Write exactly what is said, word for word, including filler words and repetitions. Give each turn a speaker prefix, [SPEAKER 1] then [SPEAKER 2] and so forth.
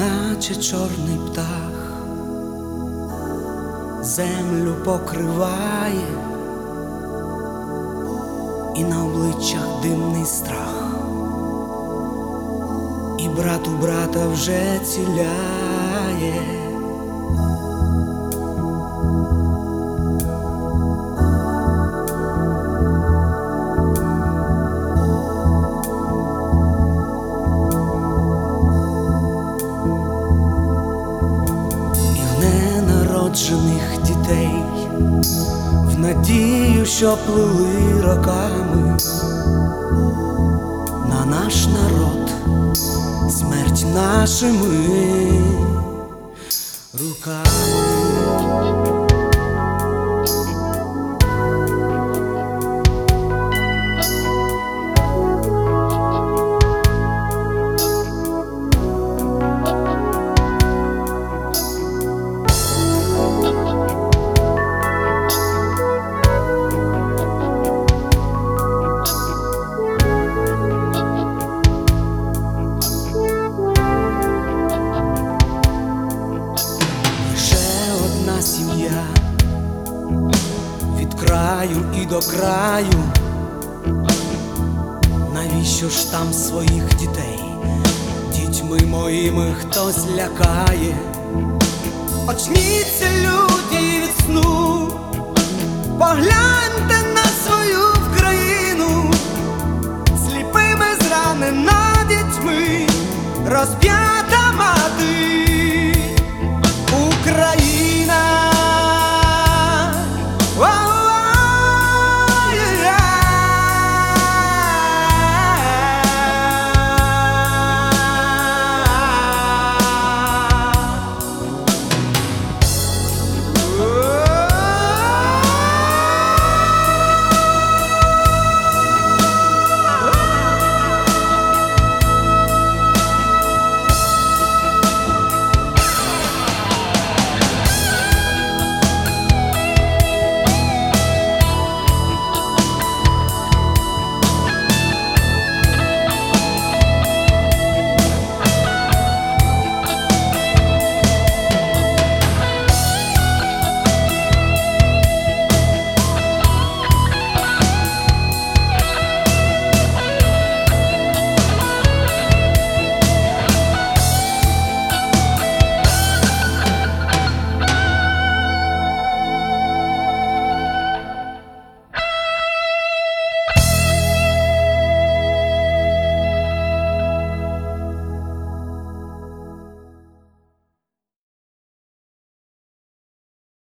[SPEAKER 1] наче чорний птах, землю покриває, і на обличчях димний страх, і брат у брата вже ціляє. Ненароджених дітей, в надію, що плили роками, на наш народ смерть нашими руками. Сім'я від краю і до краю, навіщо ж там своїх дітей дітьми моїми хтось лякає? Очніться, люди, від сну, погляньте